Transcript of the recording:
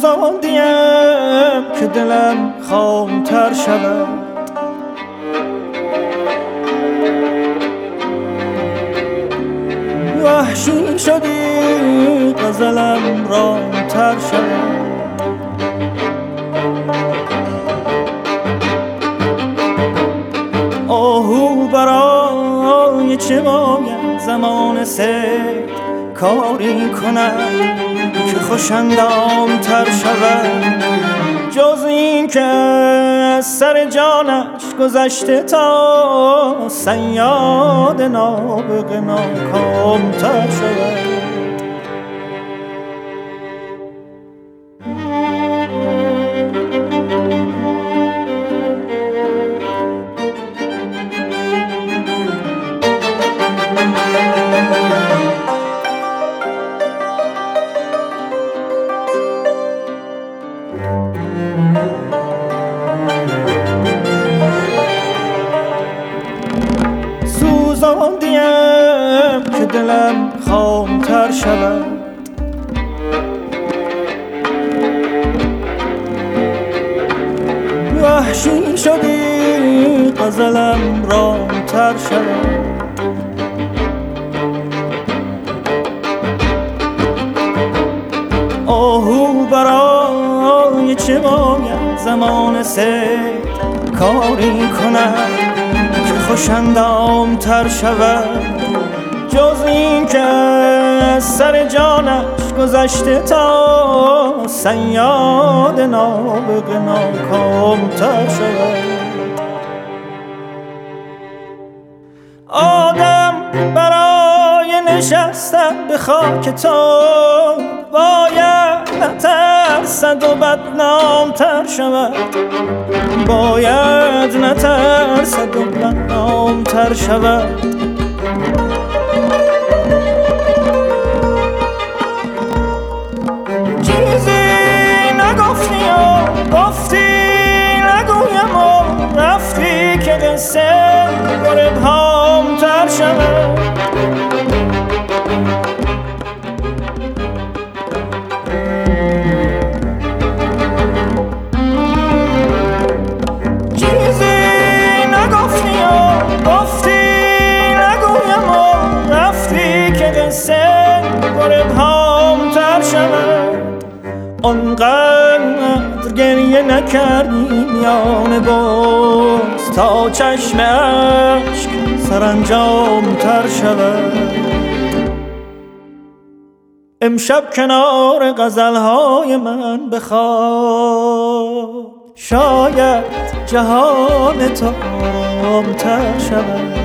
سوزاندیم که دلم خامتر شود. وحشی شدی غزلم رامتر شود. آهو برای چه باید زمان سید کاری کنم که خوشندام تر شود، جز این که از سر جانش گذشته تا صیاد نابغه ناکام تر شود. سوزاندیم که دلم خامتر شود. وحشی شدی غزلم رامتر شود. آهو برای چه باید زمان سید کاری کنم که خوشندام تر شود، جز این که از سر جانش گذشته تا صیاد نابغه ناکام تر شود. آدم برای نشستن به خاک تو باید نترسد و بدنام تر شود. باید نترسد و بدنام تر شود. چیزی نگفتی و گفتی نگویم و رفتی که قصه پر ابهام تر شود. آنقدر گریه نکردی میان باز تا چشم اشک سرانجام تر شود. امشب کنار غزلهای من بخواب، شاید جهان تو آرام‌تر شود.